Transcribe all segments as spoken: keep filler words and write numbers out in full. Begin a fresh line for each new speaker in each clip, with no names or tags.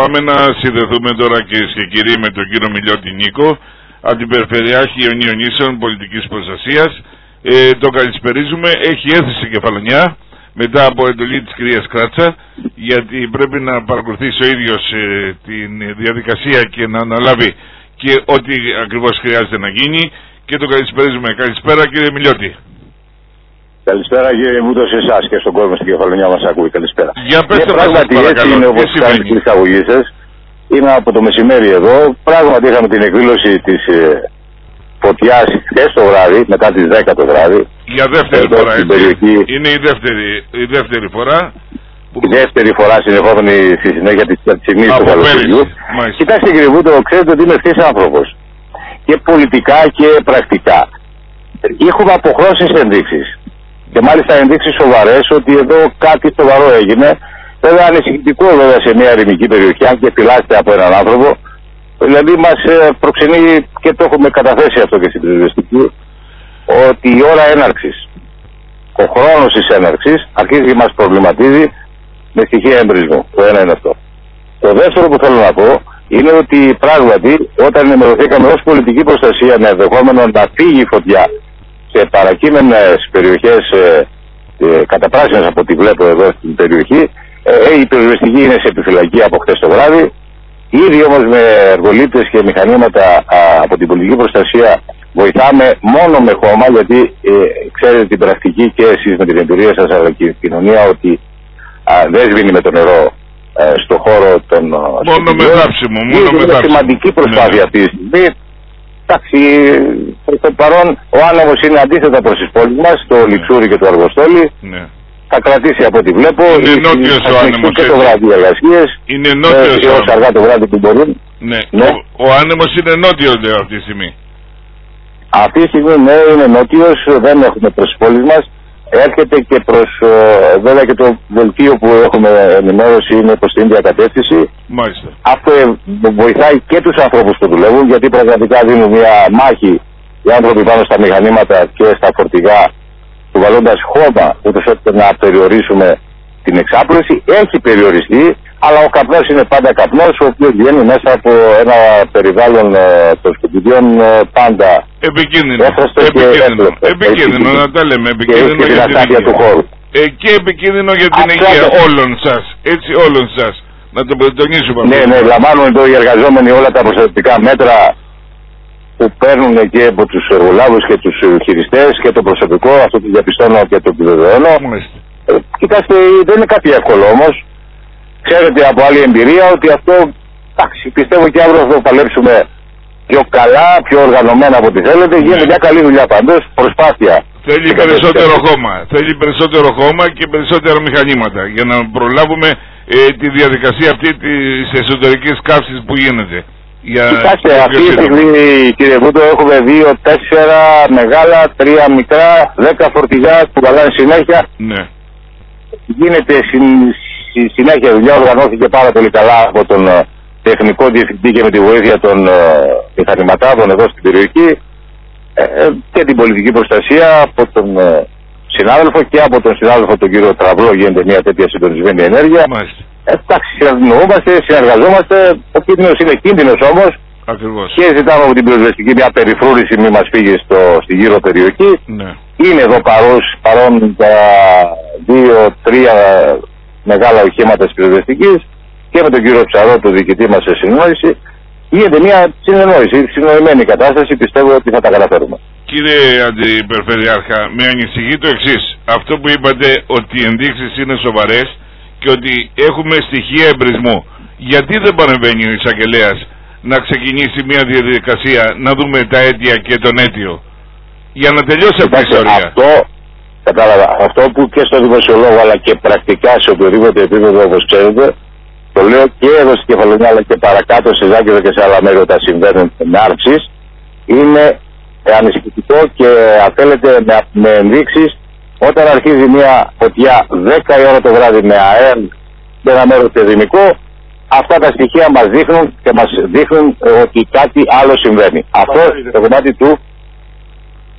Πάμε να συνδεθούμε τώρα, κυρίες και κύριοι, με τον κύριο Μιλιώτη Νίκο, Αντιπεριφερειάρχη Ιωνίων Νήσων Πολιτικής Προστασίας. Ε, το καλησπερίζουμε. Έχει έρθει στην Κεφαλονιά μετά από εντολή της κυρίας Κράτσα, γιατί πρέπει να παρακολουθήσει ο ίδιος ε, την διαδικασία και να αναλάβει και ό,τι ακριβώς χρειάζεται να γίνει. Και το καλησπερίζουμε. Καλησπέρα, κύριε Μιλιώτη.
Καλησπέρα, κύριε Βούτο, σε εσάς και στον κόσμο στην Κεφαλονιά μας ακούει. Καλησπέρα.
Για πέστε μας, παρακαλώ.
Είναι όπως κάνετε την εισαγωγή σας. Είμαι από το μεσημέρι εδώ. Πράγματι είχαμε την εκδήλωση της ε, φωτιάς χθες το βράδυ, μετά τις δέκα το βράδυ.
Για δεύτερη
εδώ
φορά,
έτσι.
Περιοχή... Είναι η δεύτερη, η δεύτερη φορά. Που...
Η δεύτερη φορά συνεχόμενη στη συνέχεια της περσινής του καλοκαιριού. Κοιτάξτε, κύριε Βούτο, ξέρετε ότι είμαι ευθύς άνθρωπος. Και πολιτικά και πρακτικά. Έχουμε αποχρώσεις ενδείξεις. Και μάλιστα ενδείξεις σοβαρές ότι εδώ κάτι σοβαρό έγινε. Βέβαια ανησυχητικό βέβαια σε μια ερημική περιοχή, αν και φυλάσσεται από έναν άνθρωπο. Δηλαδή μας προξενεί, και το έχουμε καταθέσει αυτό και στην πυροσβεστική, ότι η ώρα έναρξης, ο χρόνος της έναρξης αρχίζει και μας προβληματίζει με στοιχεία εμπρισμού. Το ένα είναι αυτό. Το δεύτερο που θέλω να πω είναι ότι πράγματι όταν ενημερωθήκαμε ως πολιτική προστασία με ενδεχόμενο να φύγει η φωτιά σε παρακείμενες περιοχές ε, ε, καταπράσινες από ό,τι βλέπω εδώ στην περιοχή, ε, η πυροσβεστική είναι σε επιφυλακή από χθες το βράδυ. Ήδη όμως με εργολίτες και μηχανήματα α, από την πολιτική προστασία βοηθάμε μόνο με χώμα, γιατί ε, ξέρετε την πρακτική και εσείς με την εμπειρία σας αλλά και η κοινωνία ότι α, δεν σβήνει με το νερό ε, στο χώρο των...
Μόνο με δάψιμο, μόνο με δάψιμο.
Είναι σημαντική προσπάθεια αυτή τη στιγμή. Εντάξει, προς το παρόν ο άνεμος είναι αντίθετα προς τις πόλεις μας, το ναι. Λιξούρι και το Αργοστόλι. Ναι. Θα κρατήσει από ό,τι βλέπω.
Είναι νότιος ο άνεμος.
Και το βράδυ οι εργασίες.
Είναι νότιος
ε,
ο
άνεμος. αργά το βράδυ που μπορούν.
Ναι. ναι. Ο, ο άνεμος είναι νότιος, λέω, αυτή τη στιγμή.
Αυτή τη στιγμή, ναι, είναι νότιος. Δεν έχουμε προς τις πόλεις μας. Έρχεται και προς, ε, βέβαια και το δελτίο που έχουμε ενημέρωση είναι προς την ίδια κατεύθυνση.
Μάλιστα.
Αυτό βοηθάει και τους ανθρώπους που δουλεύουν, γιατί πραγματικά δίνουν μια μάχη οι άνθρωποι πάνω στα μηχανήματα και στα φορτηγά, κουβαλώντας χώμα, ούτως ώστε να περιορίσουμε την εξάπλωση. Έχει περιοριστεί, αλλά ο καπνός είναι πάντα καπνός, ο οποίος βγαίνει μέσα από ένα περιβάλλον ε, των σκουπιδιών ε, πάντα
επικίνδυνο. Επικίνδυνο. Επικίνδυνο, να τα λέμε. Επικίνδυνο
και
για
την αστάθεια του χώρου.
Ε, και επικίνδυνο για την
Αυτό
υγεία
το...
όλων σας. Έτσι, όλων σας. Να το τονίσουμε.
Ναι, ναι, λαμβάνουν εδώ οι εργαζόμενοι όλα τα προστατευτικά μέτρα που παίρνουν και από τους εργολάβους και τους χειριστές και το προσωπικό. Αυτό το διαπιστώνω και το επιβεβαιώνω. Ε, κοιτάξτε, δεν είναι κάτι εύκολο όμως. Ξέρετε από άλλη εμπειρία ότι αυτό, εντάξει, πιστεύω και αύριο θα το παλέψουμε πιο καλά, πιο οργανωμένα από ό,τι θέλετε. Γίνεται μια καλή δουλειά πάντως, προσπάθεια.
Θέλει περισσότερο χώμα. Θέλει περισσότερο χώμα και περισσότερα μηχανήματα για να προλάβουμε ε, τη διαδικασία αυτή της εσωτερικής καύσης που γίνεται. Για
κοιτάξτε, αυτή τη στιγμή, κύριε Βούτο, έχουμε δύο, τέσσερα μεγάλα, τρία μικρά, δέκα φορτηγά που καλάνε συνέχεια.
Ναι.
Γίνεται συν, συ, συνέχεια δουλειά, οργανώθηκε πάρα πολύ καλά από τον uh, τεχνικό διευθυντή και με τη βοήθεια των uh, μηχανηματάδων εδώ στην περιοχή ε, και την πολιτική προστασία από τον uh, συνάδελφο και από τον συνάδελφο τον κύριο Τραβλό γίνεται μια τέτοια συντονισμένη ενέργεια.
Μάλιστα.
Εντάξει, συνεργαζόμαστε, συνεργαζόμαστε, ο κίνδυνος είναι κίνδυνος όμως.
Ακριβώς. Και
ζητάμε από την πυροσβεστική μια περιφρούρηση, μη μας φύγει στο, στη γύρω περιοχή.
Ναι.
Είναι εδώ παρός, παρόν τα δύο-τρία μεγάλα οχήματα της πυροσβεστικής και με τον κύριο Ψαρό, τον διοικητή μας σε συνεννόηση. Γίνεται μια συνεννόηση, συνοημένη κατάσταση, πιστεύω ότι θα τα καταφέρουμε.
Κύριε Αντιπεριφερειάρχα, με ανησυχεί το εξής. Αυτό που είπατε ότι οι ενδείξεις είναι σοβαρές και ότι έχουμε στοιχεία εμπρισμού. Γιατί δεν παρεμβαίνει ο εισαγγελέας να ξεκινήσει μια διαδικασία, να δούμε τα αίτια και τον αίτιο, για να τελειώσει αυτή η ιστορία?
Αυτό, κατάλαβα, αυτό που και στο δημοσιολόγο αλλά και πρακτικά σε οποιοδήποτε επίπεδο, όπως ξέρετε, το λέω και εδώ στην Κεφαλονιά αλλά και παρακάτω σε Ζάκηδο και σε άλλα μέρη όταν συμβαίνουν με άρξεις, είναι ανησυχητικό και αν θέλετε με, με ενδείξεις. Όταν αρχίζει μια φωτιά δέκα η ώρα το βράδυ με ΑΕΛ και ένα μέρος παιδινικό, αυτά τα στοιχεία μας δείχνουν και μας δείχνουν ότι κάτι άλλο συμβαίνει. Αυτό το κομμάτι του...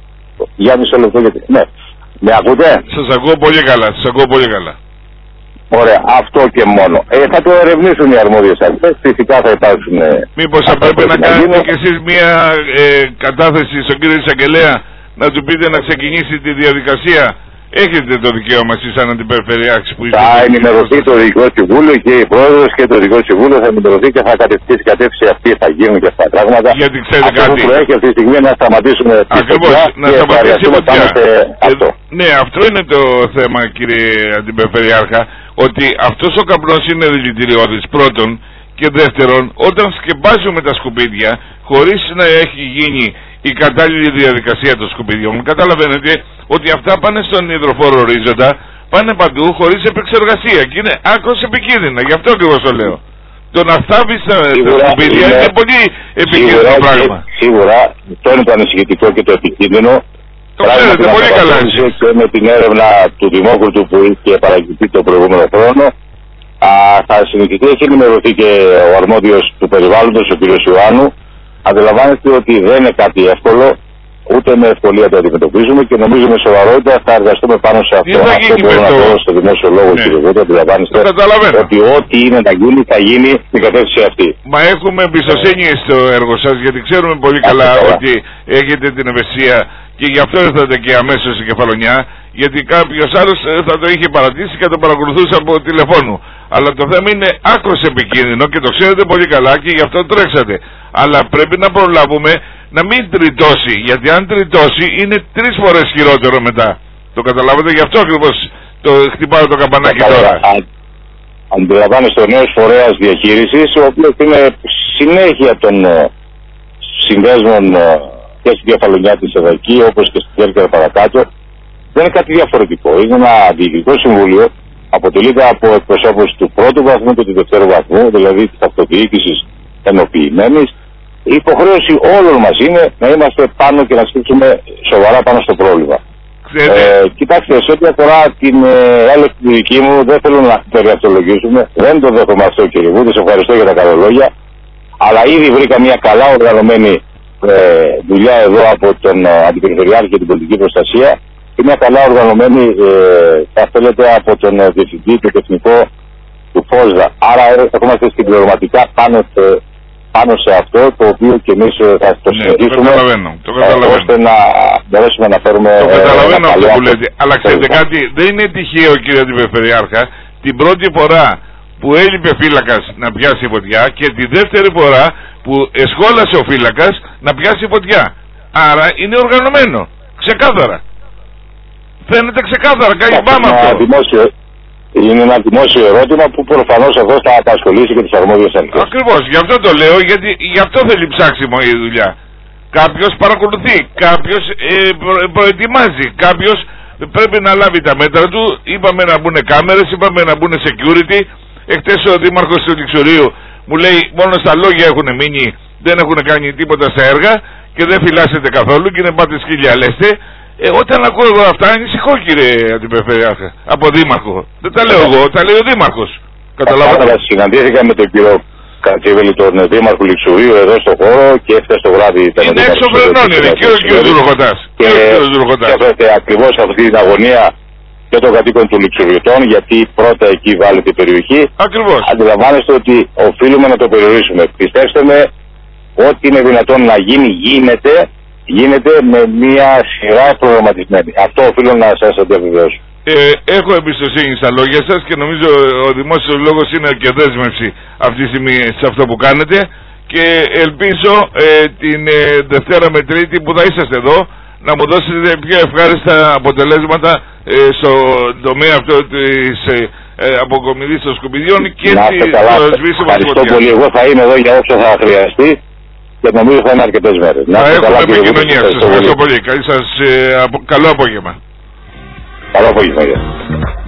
Για μισό λεπτό γιατί... Ναι. Με ακούτε?
Σας ακούω πολύ καλά, σας ακούω πολύ καλά.
Ωραία, αυτό και μόνο. Ε, θα το ερευνήσουν οι αρμόδιες αρχές, φυσικά θα υπάρξουν...
Μήπως θα πρέπει να κάνετε κι εσείς μια ε, κατάθεση στον κύριο Εισαγγελέα, να του πείτε να ξεκινήσει τη διαδικασία? Έχετε το δικαίωμα εσείς σαν αντιπεριφερειάρχης που είστε... Θα
ενημερωθεί το Διοικητικό Συμβούλιο και η Πρόεδρος και το Διοικητικό Συμβούλιο θα ενημερωθεί και θα κατευθύνσει κατεύθυνση αυτή, θα γίνουν και αυτά τα πράγματα.
Γιατί ξέρετε αυτό κάτι.
Αυτό που έχει αυτή τη στιγμή να σταματήσουμε τη
φωτιά
να σταματήσει η φωτιά. Αυτό.
Ναι, αυτό είναι το θέμα, κύριε Αντιπεριφερειάρχα, ότι αυτός ο καπνός είναι δηλητηριώδης πρώτον, και δεύτερον, όταν σκεπάζουμε τα σκουπίδια χωρίς να έχει γίνει η κατάλληλη διαδικασία των σκουπιδιών, καταλαβαίνετε ότι αυτά πάνε στον υδροφόρο ορίζοντα, πάνε παντού χωρίς επεξεργασία και είναι άκρως επικίνδυνα. Γι' αυτό ακριβώς το λέω. Το να φτάβει στα σκουπίδια είναι, είναι πολύ επικίνδυνο σίγουρα, πράγμα.
Και, σίγουρα, αυτό είναι το ανησυχητικό και το επικίνδυνο.
Το ξέρετε πολύ καλά.
Και με την έρευνα του Δημόκριτου που είχε παραγγελθεί το προηγούμενο χρόνο, α, θα συνεχιστεί, έχει ενημερωθεί και ο αρμόδιος του περιβάλλοντος, ο κ. Ιωάννου. Αντιλαμβάνεστε ότι δεν είναι κάτι εύκολο, ούτε με ευκολία το αντιμετωπίζουμε και νομίζω με σοβαρότητα θα εργαστούμε πάνω σε αυτό. Αυτό μπορώ να πω στο δημόσιο λόγο, ναι. Κύριε Βούτο, αντιλαμβάνεστε ότι ό,τι είναι να γίνει θα γίνει στην κατεύθυνση αυτή.
Μα έχουμε εμπιστοσύνη στο έργο σας, γιατί ξέρουμε πολύ καλά ότι έχετε την ευαισθησία και γι' αυτό ήρθατε και αμέσως στην Κεφαλονιά, γιατί κάποιος άλλος θα το είχε παρατήσει και θα το παρακολουθούσε από τηλεφώνου. Αλλά το θέμα είναι άκρως επικίνδυνο και το ξέρετε πολύ καλά και γι' αυτό τρέξατε. Αλλά πρέπει να προλάβουμε να μην τριτώσει, γιατί αν τριτώσει είναι τρεις φορές χειρότερο μετά. Το καταλάβατε, γι' αυτό ακριβώς το χτυπάω το καμπανάκι τώρα.
Αντιλαμβάνεστε ο νέος φορέας διαχείρισης, ο οποίος είναι συνέχεια των συνδέσμων και στην Κεφαλονιά της Εδακή, όπως και στην Κέρκυρα παρακάτω. Δεν είναι κάτι διαφορετικό. Είναι ένα διοικητικό συμβούλιο, αποτελείται από εκπροσώπους του πρώτου βαθμού και του δευτέρου βαθμού, δηλαδή της αυτοδιοίκησης ενοποιημένης. Η υποχρέωση όλων μας είναι να είμαστε πάνω και να σκύψουμε σοβαρά πάνω στο πρόβλημα. Ε, κοιτάξτε, σε ό,τι αφορά την έλευση ε, δική μου, δεν θέλω να περιαυτολογήσουμε, δεν το δέχομαι αυτό, κύριε Βούτο, σε ευχαριστώ για τα καλά λόγια, αλλά ήδη βρήκα μια καλά οργανωμένη ε, δουλειά εδώ από τον ε, Αντιπεριφερειάρχη και την πολιτική προστασία και μια καλά οργανωμένη, ε, θα θέλετε, από τον ε, Διευθυντή του Τεχνικό του ΦΟΣΔΑ. Άρα ε, είμαστε συμπληρωματικά πάνω σε, πάνω σε αυτό το οποίο και εμείς θα το συνεχίσουμε,
ναι, το καταλαβαίνω,
ε, ώστε να μπορέσουμε να φέρουμε...
Το καταλαβαίνω αυτό που λέτε, αλλά ξέρετε κάτι, δεν είναι τυχαίο, κύριε Αντιπεριφερειάρχα, την πρώτη φορά που έλειπε φύλακας να πιάσει φωτιά και τη δεύτερη φορά που εσχόλασε ο φύλακας να πιάσει φωτιά. Άρα είναι οργανωμένο, ξεκάθαρα. Φαίνεται ξεκάθαρα, κάτι πάμε αυτό.
Δημόσιο, είναι ένα δημόσιο ερώτημα που προφανώς αυτό θα απασχολήσει και τις αρμόδιες αρχές.
Ακριβώς, γι' αυτό το λέω, γιατί γι' αυτό θέλει ψάξιμο η δουλειά. Κάποιος παρακολουθεί, κάποιος ε, προ, προετοιμάζει, κάποιος πρέπει να λάβει τα μέτρα του. Είπαμε να μπουν κάμερες, είπαμε να μπουν security. Εχθές ο δήμαρχος του Λιξουρίου μου λέει μόνο στα λόγια έχουν μείνει, δεν έχουν κάνει τίποτα στα έργα και δεν φυλάσσετε καθόλου και είναι πάτε σκύλια λέστε. Ε, όταν ακούω εγώ αυτά ανησυχώ, κύριε Αντιπεριφερειάρχα, από δήμαρχο. Δεν τα λέω εγώ, τα λέει ο δήμαρχος. Καταλαβαίνετε.
Συναντήθηκα με τον κύριο Κατσίβελη, τον δήμαρχο Λιξουρίου, εδώ στο χώρο και έφτασε το βράδυ.
Είναι έξω Βρενώνη, και ο κύριος Δουροχωτάς.
Και σκέφτεται ακριβώς αυτή την αγωνία και των κατοίκων του Λιξουριωτών, γιατί πρώτα εκεί βάλετε η περιοχή.
Ακριβώς.
Αντιλαμβάνεστε ότι οφείλουμε να το περιορίσουμε. Πιστέψτε με, ό,τι είναι δυνατόν να γίνει, γίνεται. Γίνεται με μια σειρά προγραμματισμένη. Αυτό οφείλω να σας διαβεβαιώσω.
Ε, έχω εμπιστοσύνη στα λόγια σας και νομίζω ο δημόσιος λόγος είναι και δέσμευση αυτή τη στιγμή σε αυτό που κάνετε και ελπίζω ε, την ε, Δευτέρα με Τρίτη που θα είσαστε εδώ να μου δώσετε πιο ευχάριστα αποτελέσματα ε, στο τομέα αυτό της ε, ε, αποκομιδής των σκουπιδιών και
τη σβήσιμο. Ευχαριστώ πολύ. Εγώ θα είμαι εδώ για όσο θα χρειαστεί. Και νομίζω θα είναι αρκετές μέρες.
Θα έχουμε επικοινωνία. Σας ευχαριστώ πολύ. Καλή σας, ε, απο, καλό απόγευμα.
Καλό απόγευμα.